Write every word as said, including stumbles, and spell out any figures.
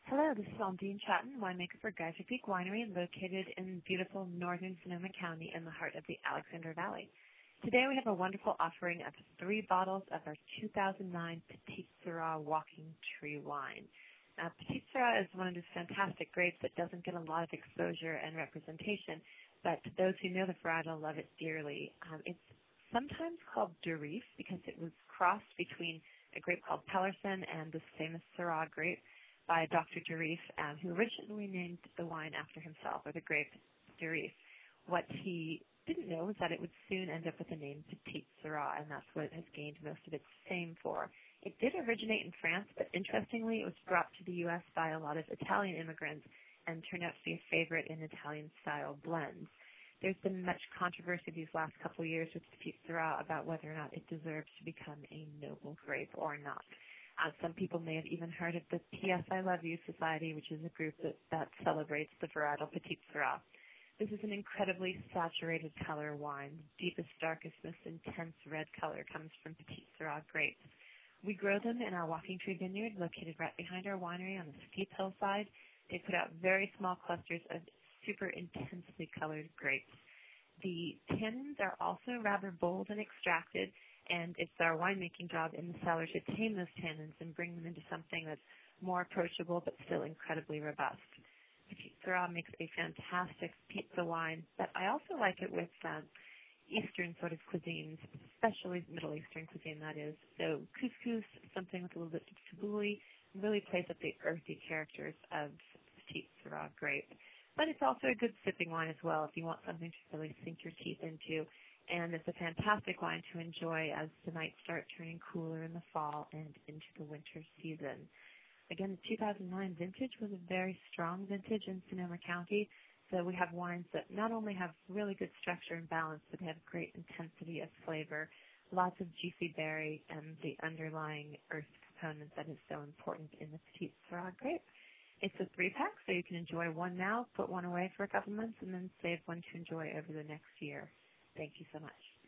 Hello, this is Aldine Chatton, winemaker for Geyser Peak Winery, located in beautiful northern Sonoma County in the heart of the Alexander Valley. Today we have a wonderful offering of three bottles of our two thousand nine Petite Sirah Walking Tree wine. Now, Petite Sirah is one of those fantastic grapes that doesn't get a lot of exposure and representation, but those who know the varietal love it dearly. Um, it's sometimes called Durif because it was crossed between a grape called Pellerson and this famous Syrah grape by Doctor Durif, um, who originally named the wine after himself, or the grape Durif. What he didn't know was that it would soon end up with the name Petite Sirah, and that's what it has gained most of its fame for. It did originate in France, but interestingly, it was brought to the U S by a lot of Italian immigrants and turned out to be a favorite in Italian-style blends. There's been much controversy these last couple of years with Petite Sirah about whether or not it deserves to become a noble grape or not. Uh, some people may have even heard of the P S I Love You Society, which is a group that, that celebrates the varietal Petite Sirah. This is an incredibly saturated color wine. The deepest, darkest, most intense red color comes from Petite Sirah grapes. We grow them in our Walking Tree vineyard located right behind our winery on a steep hillside. They put out very small clusters of super intensely colored grapes. The tannins are also rather bold and extracted, and it's our winemaking job in the cellar to tame those tannins and bring them into something that's more approachable but still incredibly robust. Petite Sirah makes a fantastic pizza wine, but I also like it with um, Eastern sort of cuisines, especially Middle Eastern cuisine, that is. So couscous, something with a little bit of tabbouleh, really plays up the earthy characters of Petite Sirah grape. But it's also a good sipping wine as well if you want something to really sink your teeth into. And it's a fantastic wine to enjoy as the nights start turning cooler in the fall and into the winter season. Again, the two thousand nine vintage was a very strong vintage in Sonoma County. So we have wines that not only have really good structure and balance, but they have great intensity of flavor, lots of juicy berry, and the underlying earth component that is so important in the Petite Sirah grape. It's a three-pack, so you can enjoy one now, put one away for a couple months, and then save one to enjoy over the next year. Thank you so much.